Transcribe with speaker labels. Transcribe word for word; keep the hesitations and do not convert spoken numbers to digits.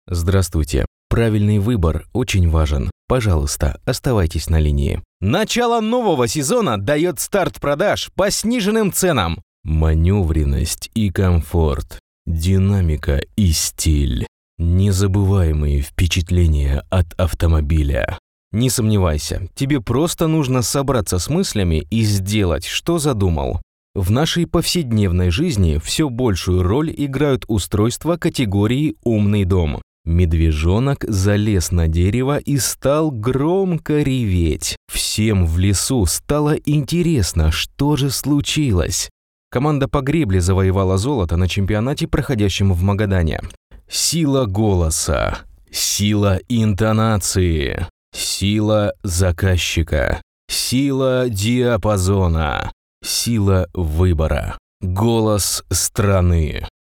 Speaker 1: Здравствуйте. Правильный выбор очень важен. Пожалуйста, оставайтесь на линии. Начало нового сезона дает старт продаж по сниженным ценам. Маневренность и комфорт, динамика и стиль. Незабываемые впечатления от автомобиля. Не сомневайся, тебе просто нужно собраться с мыслями и сделать, что задумал. В нашей повседневной жизни все большую роль играют устройства категории «умный дом». Медвежонок залез на дерево и стал громко реветь. Всем в лесу стало интересно, что же случилось. Команда по гребле завоевала золото на чемпионате, проходящем в Магадане. Сила голоса, сила интонации, сила заказчика, сила диапазона, сила выбора, голос страны.